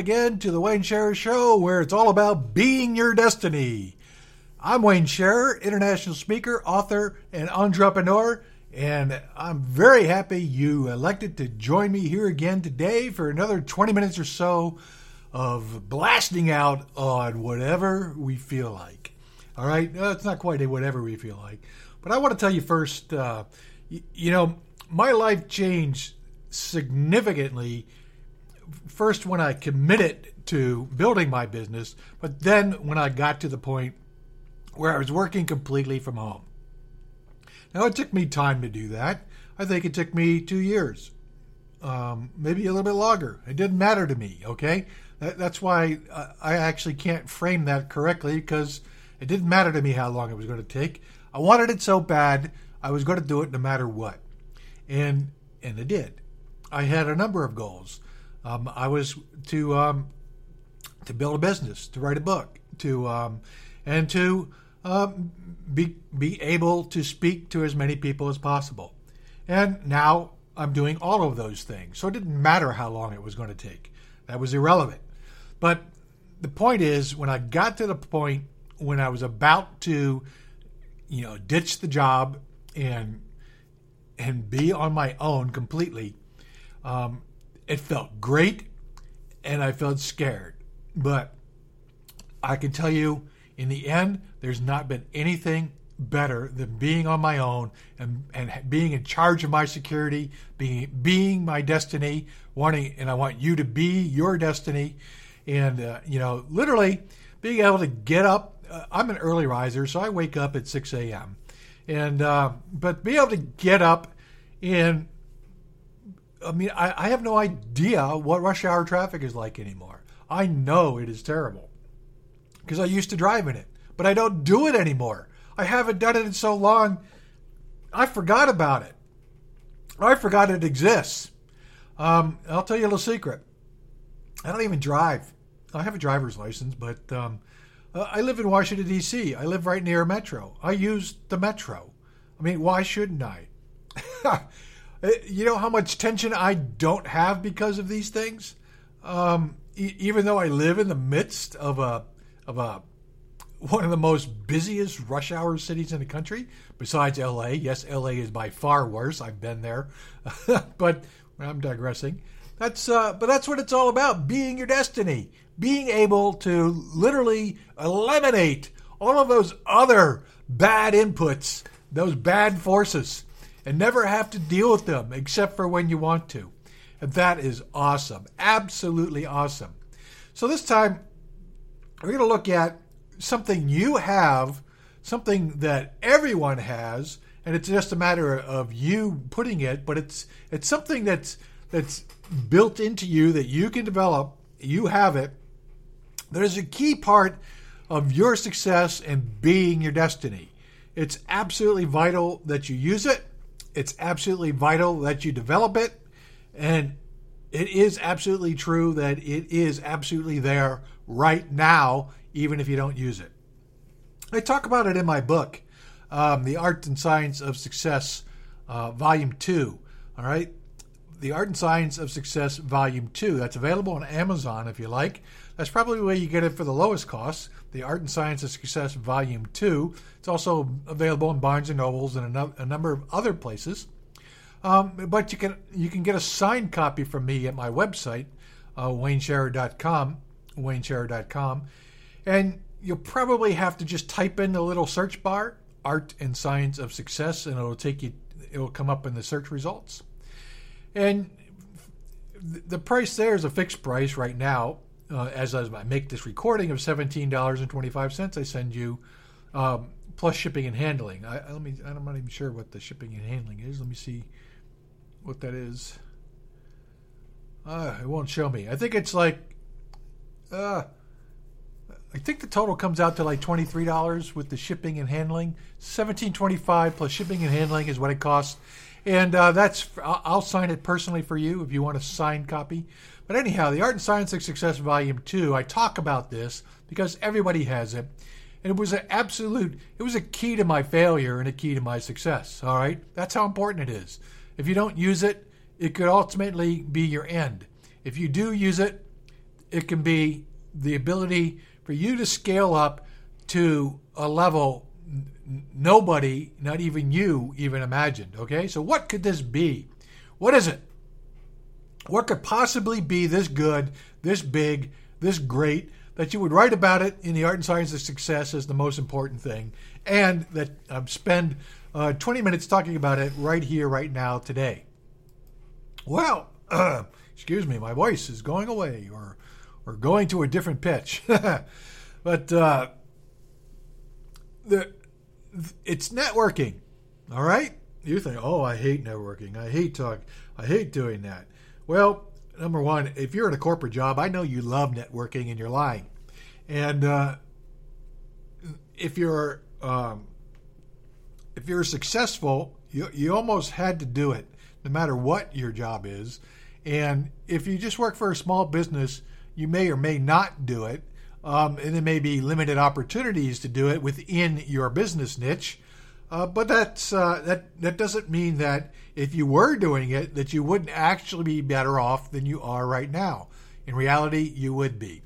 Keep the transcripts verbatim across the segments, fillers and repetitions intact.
again to the Wayne Scherer Show, where it's all about being your destiny. I'm Wayne Scherer, international speaker, author, and entrepreneur, and I'm very happy you elected to join me here again today for another twenty minutes or so of blasting out on whatever we feel like. All right? No, it's not quite a whatever we feel like. But I want to tell you first, uh, you, you know, my life changed significantly first when I committed to building my business, but then when I got to the point where I was working completely from home. Now, it took me time to do that. I think it took me two years, um, maybe a little bit longer. It didn't matter to me, okay? That, that's why I actually can't frame that correctly, because it didn't matter to me how long it was going to take. I wanted it so bad, I was going to do it no matter what. And and it did. I had a number of goals. Um, I was to um, to build a business, to write a book, to um, and to um, be be able to speak to as many people as possible. And now I'm doing all of those things. So it didn't matter how long it was going to take. That was irrelevant. But the point is, when I got to the point when I was about to, you know, ditch the job and and be on my own completely, um, it felt great, and I felt scared. But I can tell you, in the end, there's not been anything better than being on my own and, and being in charge of my security, being being my destiny, wanting, and I want you to be your destiny. And, uh, you know, literally being able to get up. Uh, I'm an early riser, so I wake up at six a.m. And, uh, but be able to get up and, I mean, I, I have no idea what rush hour traffic is like anymore. I know it is terrible because I used to drive in it, but I don't do it anymore. I haven't done it in so long, I forgot about it. I forgot it exists. Um, I'll tell you a little secret. I don't even drive. I have a driver's license, but um, uh, I live in Washington, D C. I live right near a metro. I use the metro. I mean, why shouldn't I? You know how much tension I don't have because of these things? Um, e- even though I live in the midst of a of a one of the most busiest rush hour cities in the country, besides L A. Yes, L A is by far worse. I've been there, but I'm digressing. That's uh, but that's what it's all about: being your destiny, being able to literally eliminate all of those other bad inputs, those bad forces, and never have to deal with them except for when you want to. And that is awesome. Absolutely awesome. So this time, we're going to look at something you have, something that everyone has, and it's just a matter of you putting it, but it's it's something that's that's built into you that you can develop. You have it. That is a key part of your success and being your destiny. It's absolutely vital that you use it. It's absolutely vital that you develop it, and it is absolutely true that it is absolutely there right now, even if you don't use it. I talk about it in my book, um, The Art and Science of Success, uh, Volume two. All right? The Art and Science of Success, Volume two. That's available on Amazon if you like. That's probably the way you get it for the lowest cost. The Art and Science of Success, Volume two. It's also available in Barnes and Nobles and a, no- a number of other places. Um, but you can you can get a signed copy from me at my website, uh, wayne scherer dot com, wayne scherer dot com. And you'll probably have to just type in the little search bar, Art and Science of Success, and it'll take you, it'll come up in the search results. And the price there is a fixed price right now. Uh, as I make this recording, of seventeen dollars and twenty-five cents, I send you um, plus shipping and handling. I, I let me. I'm not even sure what the shipping and handling is. Let me see what that is. Uh, it won't show me. I think it's like. Uh, I think the total comes out to like twenty-three dollars with the shipping and handling. seventeen twenty-five plus shipping and handling is what it costs. And uh, that's I'll sign it personally for you if you want a signed copy. But anyhow, the Art and Science of Success Volume two, I talk about this because everybody has it. And it was an absolute, it was a key to my failure and a key to my success, all right? That's how important it is. If you don't use it, it could ultimately be your end. If you do use it, it can be the ability for you to scale up to a level n- nobody, not even you, even imagined. Okay, so what could this be? What is it? What could possibly be this good, this big, this great, that you would write about it in the Art and Science of Success as the most important thing, and that uh, spend uh, twenty minutes talking about it right here, right now, today? Well, uh, excuse me, my voice is going away or or going to a different pitch. But uh, the it's networking, all right? You think, oh, I hate networking. I hate talk. I hate doing that. Well, number one, if you're in a corporate job, I know you love networking and you're lying. And uh, if you're um, if you're successful, you you almost had to do it, no matter what your job is. And if you just work for a small business, you may or may not do it. Um, and there may be limited opportunities to do it within your business niche. Uh, but that's uh, that that doesn't mean that if you were doing it, that you wouldn't actually be better off than you are right now. In reality, you would be.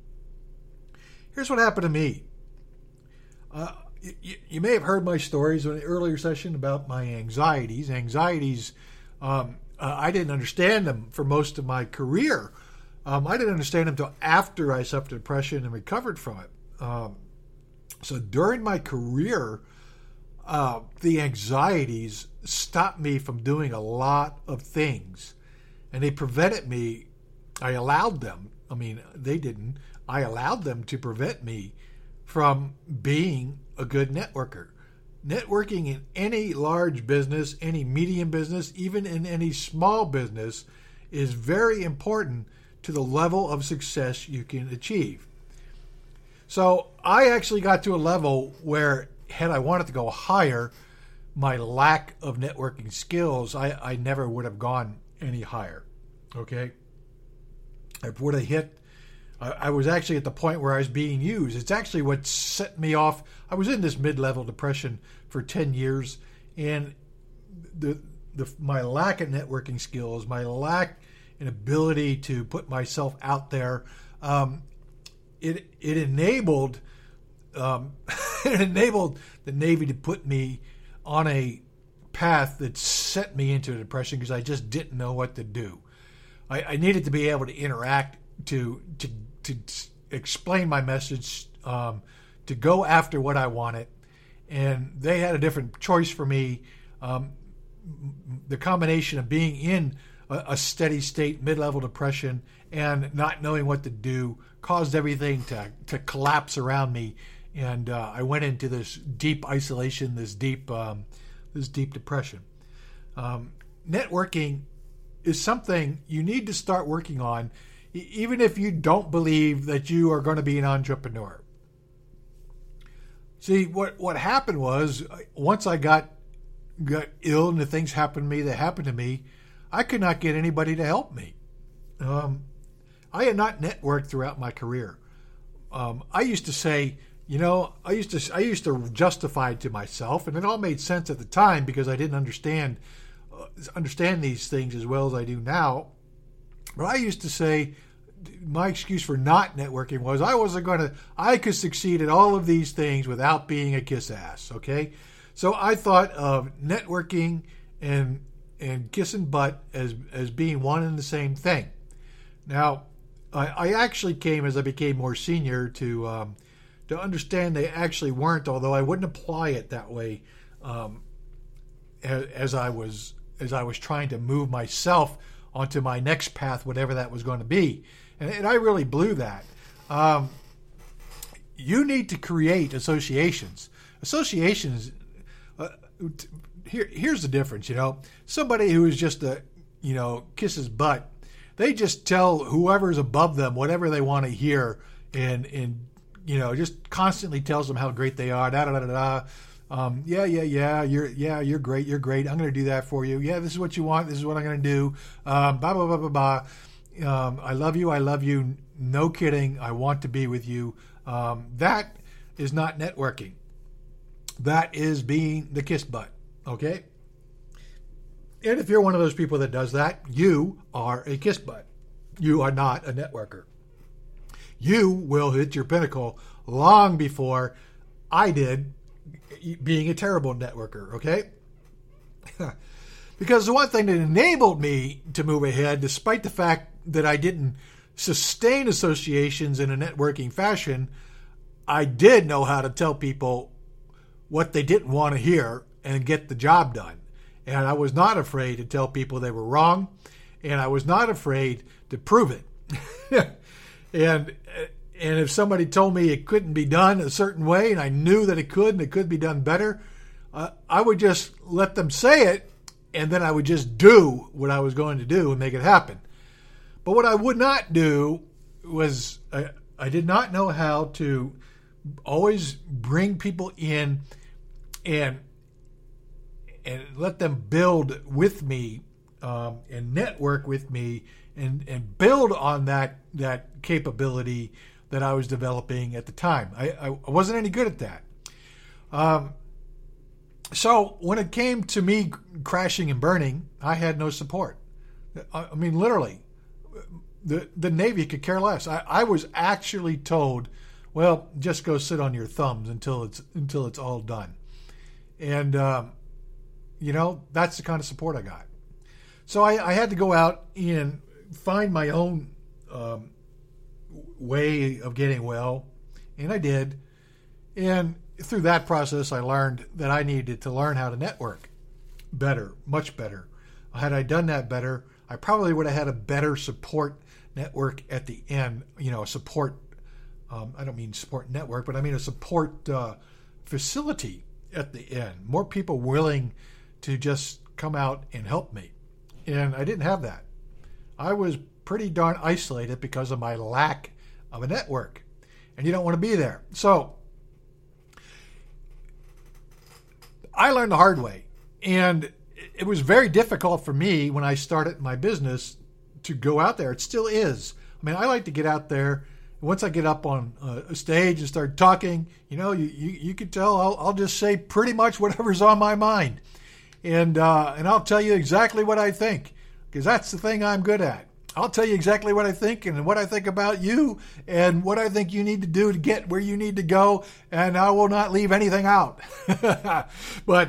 Here's what happened to me. Uh, you, you may have heard my stories in an earlier session about my anxieties. Anxieties, um, uh, I didn't understand them for most of my career. Um, I didn't understand them until after I suffered depression and recovered from it. Um, so during my career, uh, the anxieties stopped me from doing a lot of things. And they prevented me, I allowed them, I mean, they didn't, I allowed them to prevent me from being a good networker. Networking in any large business, any medium business, even in any small business is very important to the level of success you can achieve. So I actually got to a level where, had I wanted to go higher, my lack of networking skills, I, I never would have gone any higher. Okay? I would have hit, I, I was actually at the point where I was being used. It's actually what set me off. I was in this mid-level depression for ten years, and the the my lack of networking skills, my lack an ability to put myself out there, um, it it enabled um, it enabled the Navy to put me on a path that set me into a depression because I just didn't know what to do. I, I needed to be able to interact, to to to explain my message, um, to go after what I wanted, and they had a different choice for me. Um, the combination of being in a steady state, mid-level depression, and not knowing what to do caused everything to, to collapse around me, and uh, I went into this deep isolation, this deep, um, this deep depression. Um, networking is something you need to start working on, e- even if you don't believe that you are going to be an entrepreneur. See, what what happened was, once I got got ill and the things happened to me that happened to me, I could not get anybody to help me. Um, I had not networked throughout my career. Um, I used to say, you know, I used to I used to justify it to myself, and it all made sense at the time because I didn't understand uh, understand these things as well as I do now. But I used to say my excuse for not networking was I wasn't going to. I could succeed at all of these things without being a kiss ass. Okay, so I thought of networking and and kissing butt as as being one and the same thing. Now, I, I actually came as I became more senior to um, to understand they actually weren't, although I wouldn't apply it that way um, as, as I was as I was trying to move myself onto my next path, whatever that was going to be. And, and I really blew that. Um, you need to create associations. Associations. Uh, t- Here, here's the difference, you know. Somebody who is just a, you know, kisses butt, they just tell whoever's above them whatever they want to hear, and and you know, just constantly tells them how great they are. Da da da da da. Um, yeah, yeah, yeah. You're yeah, you're great. You're great. I'm going to do that for you. Yeah, this is what you want. This is what I'm going to do. Um, blah blah blah blah blah. Um, I love you. I love you. No kidding. I want to be with you. Um, that is not networking. That is being the kiss butt. Okay? And if you're one of those people that does that, you are a kiss butt. You are not a networker. You will hit your pinnacle long before I did, being a terrible networker, okay? Because the one thing that enabled me to move ahead, despite the fact that I didn't sustain associations in a networking fashion, I did know how to tell people what they didn't want to hear and get the job done. And I was not afraid to tell people they were wrong, and I was not afraid to prove it. and and if somebody told me it couldn't be done a certain way, and I knew that it could and it could be done better, uh, I would just let them say it, and then I would just do what I was going to do and make it happen. But what I would not do was I, I did not know how to always bring people in and and let them build with me um, and network with me and, and build on that that capability that I was developing at the time. I, I, I wasn't any good at that. Um, so when it came to me crashing and burning, I had no support. I, I mean, literally, the the Navy could care less. I, I was actually told, well, just go sit on your thumbs until it's until it's all done. And, um, you know, that's the kind of support I got. So I, I had to go out and find my own um, way of getting well, and I did. And through that process, I learned that I needed to learn how to network better, much better. Had I done that better, I probably would have had a better support network at the end, you know, a support, um, I don't mean support network, but I mean a support uh, facility at the end. More people willing to just come out and help me. And I didn't have that. I was pretty darn isolated because of my lack of a network. And you don't want to be there. So I learned the hard way. And it was very difficult for me when I started my business to go out there. It still is. I mean, I like to get out there. Once I get up on a stage and start talking, you know, you, you, you can tell I'll, I'll just say pretty much whatever's on my mind. And uh, and I'll tell you exactly what I think, because that's the thing I'm good at. I'll tell you exactly what I think and what I think about you and what I think you need to do to get where you need to go, and I will not leave anything out. But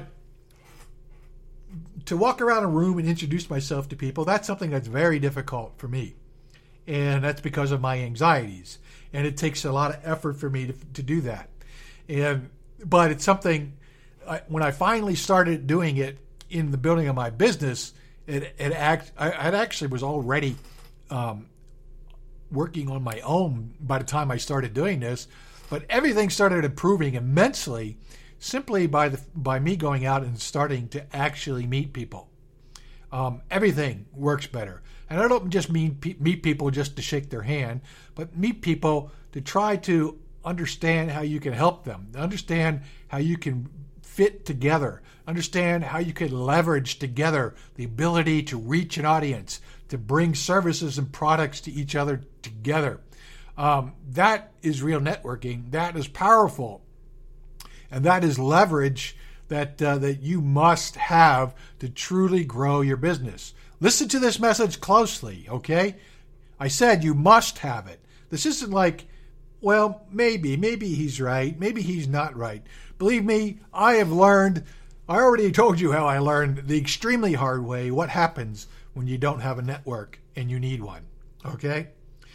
to walk around a room and introduce myself to people, that's something that's very difficult for me. And that's because of my anxieties. And it takes a lot of effort for me to, to do that. And but it's something, I, when I finally started doing it in the building of my business, it, it act, I, I actually was already um, working on my own by the time I started doing this. But everything started improving immensely simply by the by me going out and starting to actually meet people. Um, everything works better. And I don't just mean pe- meet people just to shake their hand, but meet people to try to understand how you can help them, understand how you can fit together, understand how you can leverage together the ability to reach an audience, to bring services and products to each other together. Um, that is real networking. That is powerful. And that is leverage that uh, that you must have to truly grow your business. Listen to this message closely, okay? I said you must have it. This isn't like, well, maybe, maybe he's right, maybe he's not right. Believe me, I have learned, I already told you how I learned the extremely hard way what happens when you don't have a network and you need one, okay?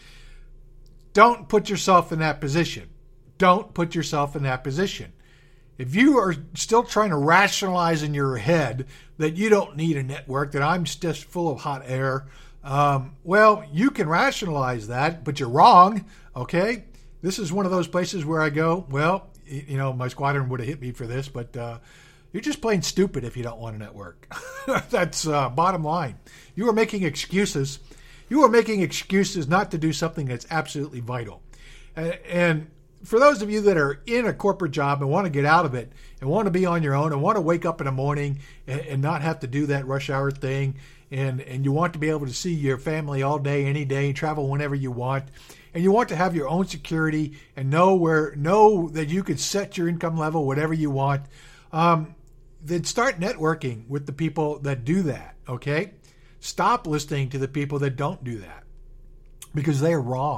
Don't put yourself in that position. Don't put yourself in that position. If you are still trying to rationalize in your head that you don't need a network, that I'm just full of hot air, um, well, you can rationalize that, but you're wrong, okay? This is one of those places where I go, well, you know, my squadron would have hit me for this, but uh, you're just plain stupid if you don't want a network. That's uh, bottom line. You are making excuses. You are making excuses not to do something that's absolutely vital. And, and for those of you that are in a corporate job and want to get out of it and want to be on your own and want to wake up in the morning and, and not have to do that rush hour thing, and, and you want to be able to see your family all day, any day, travel whenever you want, and you want to have your own security and know where know that you could set your income level whatever you want, um, then start networking with the people that do that, okay? Stop listening to the people that don't do that, because they're wrong.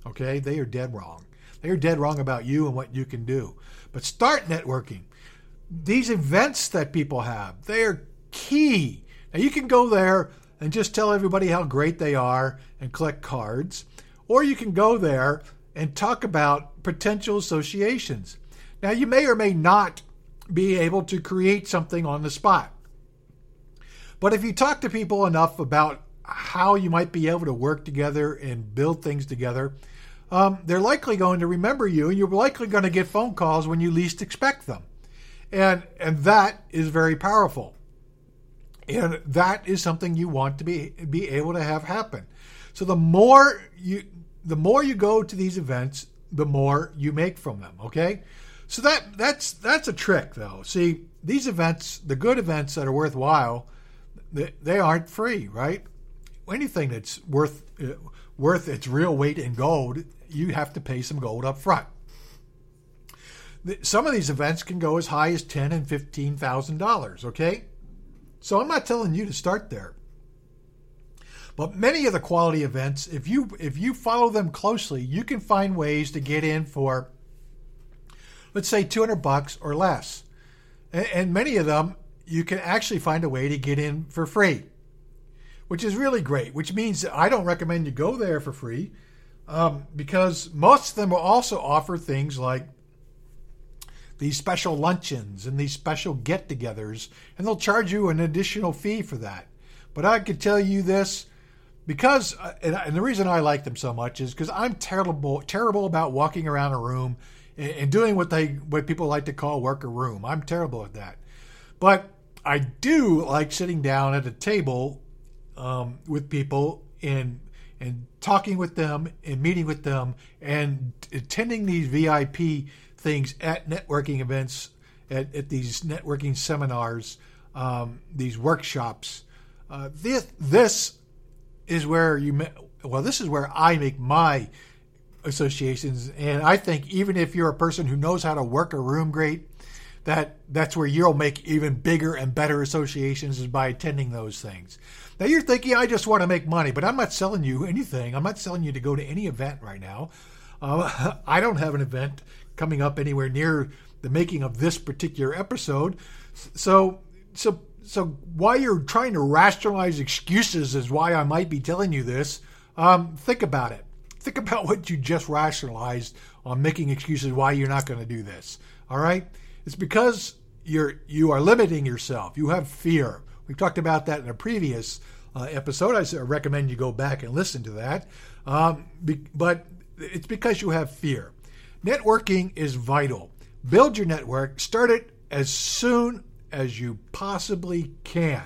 Okay, they are dead wrong. They are dead wrong about you and what you can do. But start networking. These events that people have, they are key. Now you can go there and just tell everybody how great they are and collect cards, or you can go there and talk about potential associations. Now you may or may not be able to create something on the spot. But if you talk to people enough about how you might be able to work together and build things together, um, they're likely going to remember you, and you're likely going to get phone calls when you least expect them. And and that is very powerful. And that is something you want to be be able to have happen. So the more you the more you go to these events, the more you make from them, okay? So that that's that's a trick though. See, these events, the good events that are worthwhile, they, they aren't free, right? Anything that's worth uh, worth its real weight in gold, you have to pay some gold up front. Some of these events can go as high as ten and fifteen thousand dollars. Okay, so I'm not telling you to start there, but many of the quality events, if you if you follow them closely, you can find ways to get in for, let's say, two hundred bucks or less, and, and many of them you can actually find a way to get in for free, which is really great. Which means that I don't recommend you go there for free, um, because most of them will also offer things like these special luncheons and these special get-togethers, and they'll charge you an additional fee for that. But I could tell you this, because, and the reason I like them so much is because I'm terrible, terrible about walking around a room and doing what they, what people like to call work a room. I'm terrible at that. But I do like sitting down at a table um, with people and and talking with them and meeting with them and attending these V I P things at networking events, at, at these networking seminars, um, these workshops. Uh, this, this is where you, well, this is where I make my associations. And I think even if you're a person who knows how to work a room great, that that's where you'll make even bigger and better associations, is by attending those things. Now you're thinking, I just want to make money, but I'm not selling you anything. I'm not selling you to go to any event right now. Uh, I don't have an event coming up anywhere near the making of this particular episode. So, so, so while you're trying to rationalize excuses as why I might be telling you this, um, think about it. Think about what you just rationalized on making excuses why you're not going to do this. All right? It's because you're you are limiting yourself. You have fear. We talked about that in a previous uh, episode. I recommend you go back and listen to that. Um, be, but it's because you have fear. Networking is vital. Build your network. Start it as soon as you possibly can.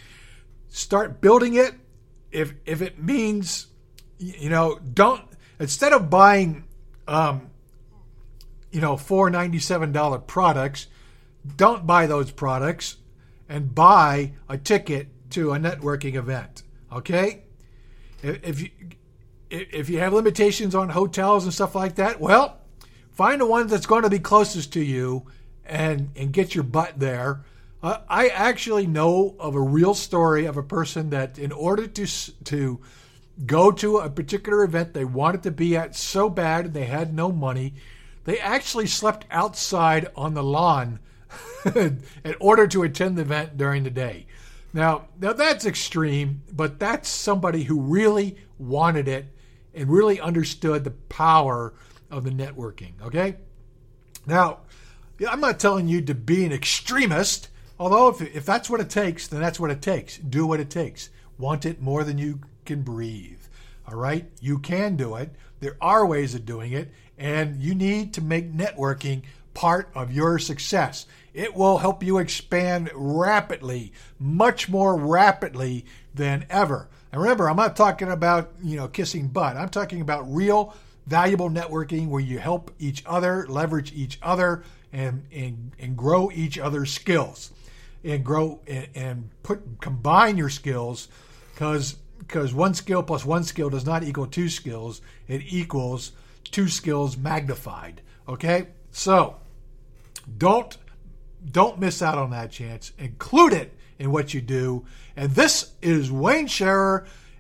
Start building it. If if it means, you know, don't, instead of buying, um, you know, four ninety-seven dollars products, don't buy those products and buy a ticket to a networking event. Okay? If you if you have limitations on hotels and stuff like that, well, find the one that's going to be closest to you and, and get your butt there. Uh, I actually know of a real story of a person that, in order to to go to a particular event they wanted to be at so bad and they had no money, they actually slept outside on the lawn in order to attend the event during the day. Now, now that's extreme, but that's somebody who really wanted it and really understood the power of the networking, okay? Now, I'm not telling you to be an extremist, although if, if that's what it takes, then that's what it takes. Do what it takes. Want it more than you can breathe, all right? You can do it. There are ways of doing it, and you need to make networking part of your success. It will help you expand rapidly, much more rapidly than ever. And remember, I'm not talking about, you know, kissing butt. I'm talking about real, valuable networking where you help each other, leverage each other, and and, and grow each other's skills, and grow and, and put combine your skills, because because one skill plus one skill does not equal two skills. It equals two skills magnified. Okay, so don't don't miss out on that chance. Include it in what you do. And this is Wayne Scherer,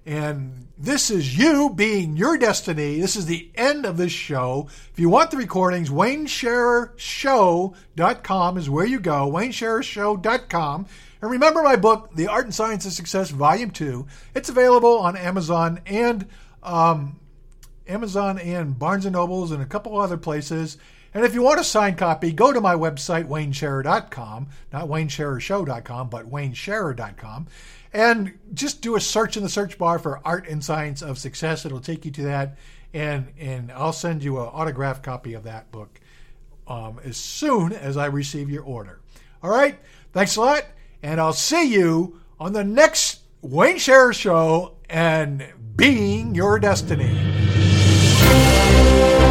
And this is you being your destiny. This is the end of this show. If you want the recordings, Wayne Sherer Show dot com is where you go, Wayne Sherer Show dot com. And remember my book, The Art and Science of Success, Volume two. It's available on Amazon and um, Amazon and Barnes and Nobles and a couple other places. And if you want a signed copy, go to my website, Wayne Sherer dot com, not Wayne Sherer Show dot com, but Wayne Sherer dot com. And just do a search in the search bar for Art and Science of Success. It'll take you to that. And, and I'll send you an autographed copy of that book um, as soon as I receive your order. All right? Thanks a lot. And I'll see you on the next Wayne Sherer Show and Being Your Destiny.